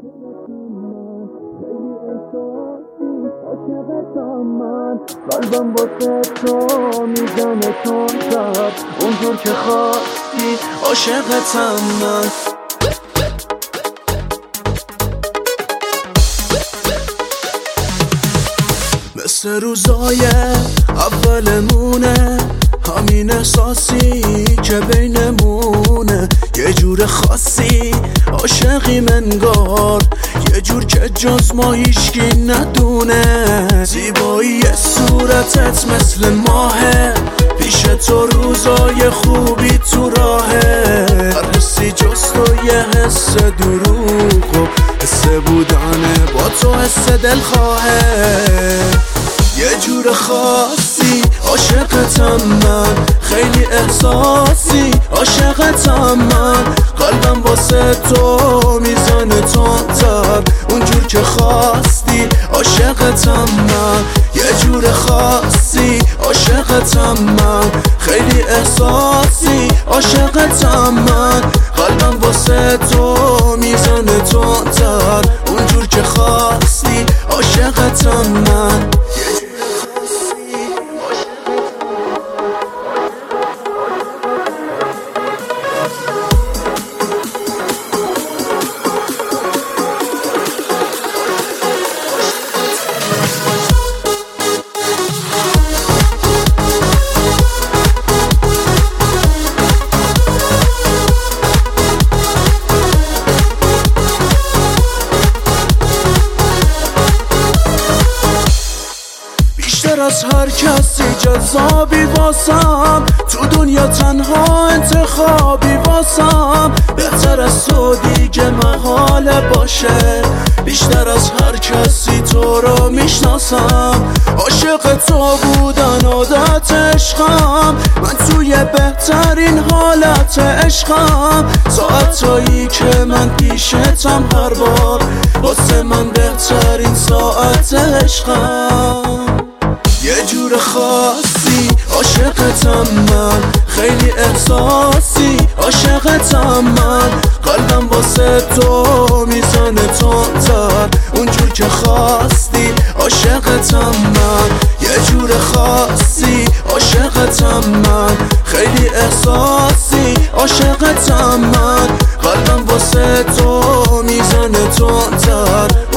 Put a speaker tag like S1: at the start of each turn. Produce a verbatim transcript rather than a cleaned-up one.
S1: عاشقتم من، قلبم واسه تو میزنه تندتر اونجور که خواستی. عاشقتم من. مثل روزای اولمونه، همین احساسی که بینمونه یه جور خاصی، عاشقی منگار یه جور که جز ما هیچکی ندونه. زیبایی صورتت مثل ماهه، پیش تو روزای خوبی تو راهه. هر حسی جز تو یه حس دروغ و حس بودن با تو حس دلخواهه. یه جور خاصی عاشقتم من، خیلی احساسی عاشقتم من. قلبم واسه تو میزنه تندتر اونجور که خواستی. عاشقتم من. یه جور خاصی عاشقتم من، خیلی احساسی عاشقتم من. قلبم واسه تو میزنه تندتر اونجور که خواستی. عاشقتم من. بیشتر از هر کسی جذابی واسم، تو دنیا تنها انتخابی واسم. بهتر از تو دیگه محاله باشه، بیشتر از هر کسی تو رو میشناسم. عاشق تو بودن عادت عشقم، من توی بهترین حالت عشقم. ساعتایی که من پیشتم هر بار واسه من بهترین ساعت عشقم. یه جور خاصی عاشقتم من، خیلی احساسی عاشقتم من. قلبم واسه تو میزنه تندتر اونجور که خواستی. عاشقتم من. یه جور خاصی عاشقتم من، خیلی احساسی عاشقتم من. قلبم واسه تو میزنه تندتر